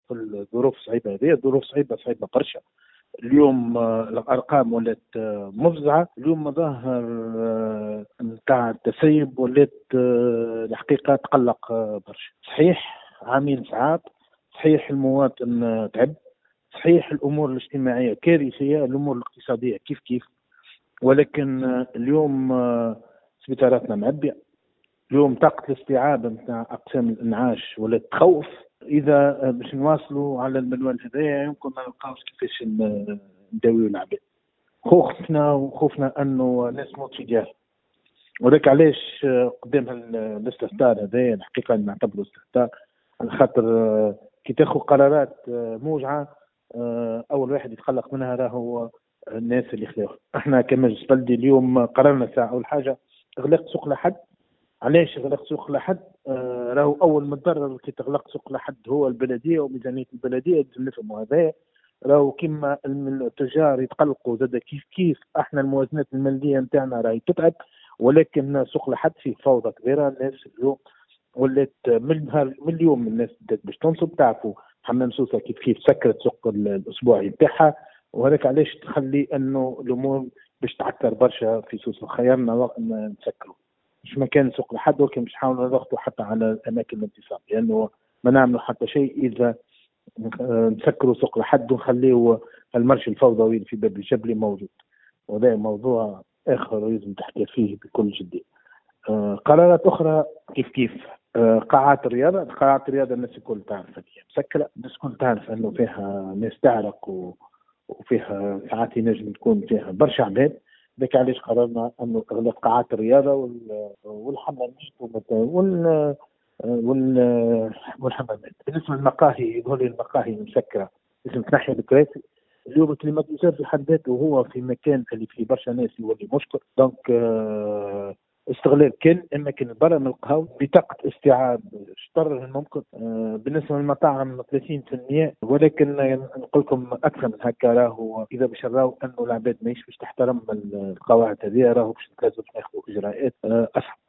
في الظروف الصعيبه هذه. الظروف صعيبه برشا. اليوم الارقام ولات مفزعه. اليوم مظاهر نتاع التسيب ولات الحقيقه تقلق برشا. صحيح عامين صعاب، صحيح المواطن تعب، صحيح الامور الاجتماعيه كارثيه، الامور الاقتصاديه كيف كيف، ولكن اليوم سبيطاراتنا معبيه. اليوم طاقه الاستيعاب نتاع اقسام الانعاش ولا تخوف. اذا باش نواصلوا على المنوال هذايا يمكن ما نلقاوش كيفاش نداويو العباد. خوفنا انه ناس تموت في ديارها. وذاك علاش قدام الاستهتار هذايا الحقيقه نعتبره استهتار، على خاطر كي تاخذ قرارات موجعه اول واحد يتقلق منها راهو الناس اللي خلاهم. احنا كمجلس بلدي اليوم قررنا ساعه اول حاجه اغلاق سوق لحد. علاش غلق سوق لحد؟ راهو اول متضرر كي تغلق سوق لحد هو البلديه وميزانيه البلديه، لازم نفهموا هذا. راهو كيما التجار يتقلقوا زاد كيف كيف احنا الموازنات الماليه نتاعنا راهي تتعب، ولكن سوق لحد فيه فوضى كبيره. الناس اليوم ولات من اليوم الناس بدات باش تنصب. تعرفوا حمام سوسه كيف كيف سكرت سوق الاسبوعي بتاعها، وهذاك علاش تخلي انه الامور باش تعكر برشا في سوسه. خيرنا نسكروا مش مكان سوق لحد، ولكن مش نحاولوا نضغطوا حتى على الاماكن الانتصاب، لانه ما نعملوا حتى شيء اذا نسكروا سوق لحد ونخليه المرش الفوضوي في باب الجبلي موجود. وهذا موضوع اخر لازم تحكي فيه بكل جديه. قرارات اخرى كيف كيف قاعات الرياضه الناس الكل تعرف هي مسكره. الناس الكل تعرف انه فيها ناس تعرق وفيها ساعات ينجم تكون فيها برشا عباد. ذاك علاش قررنا انه اغلاق قاعات الرياضه والحمامات والحمامات. بالنسبه للمقاهي يظهر لي المقاهي مسكره، لازم تنحي الكراسي. اليوم الكليماتيزور في حد ذاته وهو في مكان اللي فيه برشا ناس يولي مشكل. دونك استغلال كل اماكن برا من القهوه بطاقه استيعاب شطر الممكن. بالنسبه للمطاعم 30%، ولكن نقول لكم اكثر من هكا. راهو اذا باش نراو انه العباد ماهيش باش تحترم القواعد هذه راهو باش لازم ياخذوا اجراءات اصعب.